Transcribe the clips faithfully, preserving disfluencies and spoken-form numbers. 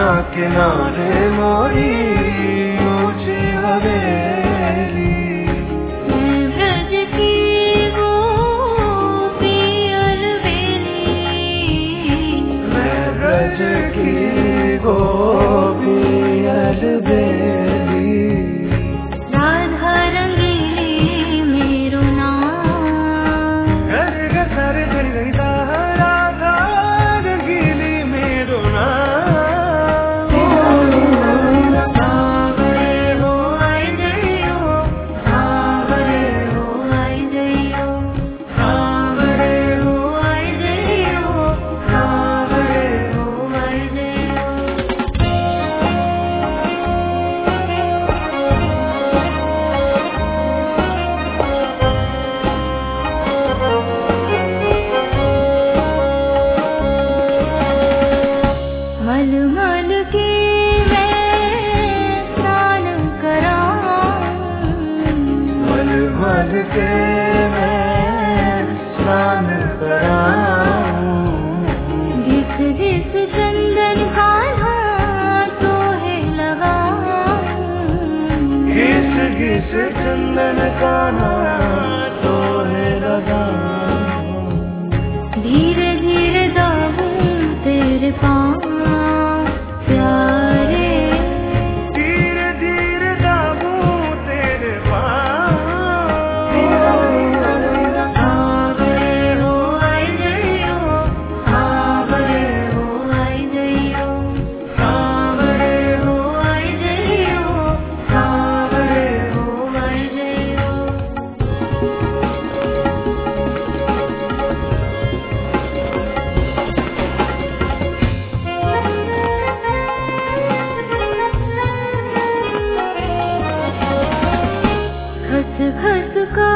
किनारे मोरी ऊंची हवेली। मैं ब्रज की वो पियल बेली, मैं ब्रज की वो पियल बेली। राधा रंगीली मेरो नाम, घर घर गई राधा रंगीली मेरो नाम। मल मल के मैं स्नान कराऊं, मल मल के मैं स्नान कराऊं। घिस घिस चंदन का हाथों है लगाऊं, घिस घिस चंदन का हाथों है लगाऊं। धीरे धीरे दाऊं तेरे पाँव प्यारे, धीरे धीरे दाबूं तेरे पाँव। आवरे हो आई जइयो, आवरे हो आई जइयो, आवरे हो आई जइयो, आवरे हो आई जइयो। खस खस का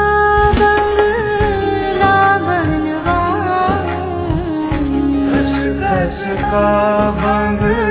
बंगला बनवाऊं, खस खस का बंगला